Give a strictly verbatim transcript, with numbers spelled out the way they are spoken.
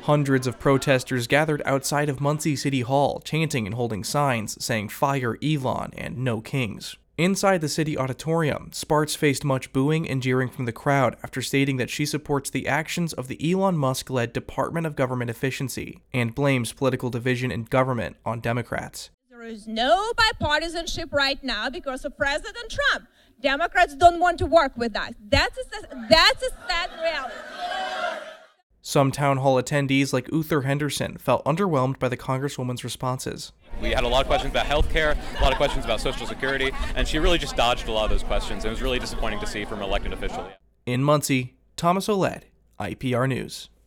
Hundreds of protesters gathered outside of Muncie City Hall, chanting and holding signs saying "Fire Elon" and "No Kings." Inside the city auditorium, Spartz faced much booing and jeering from the crowd after stating that she supports the actions of the Elon Musk-led Department of Government Efficiency and blames political division in government on Democrats. There is no bipartisanship right now because of President Trump. Democrats don't want to work with us. That's a, that's a sad reality. Some town hall attendees like Uther Henderson felt underwhelmed by the Congresswoman's responses. We had a lot of questions about health care, a lot of questions about Social Security, and she really just dodged a lot of those questions. It was really disappointing to see from an elected official. In Muncie, Thomas Oled, I P R News.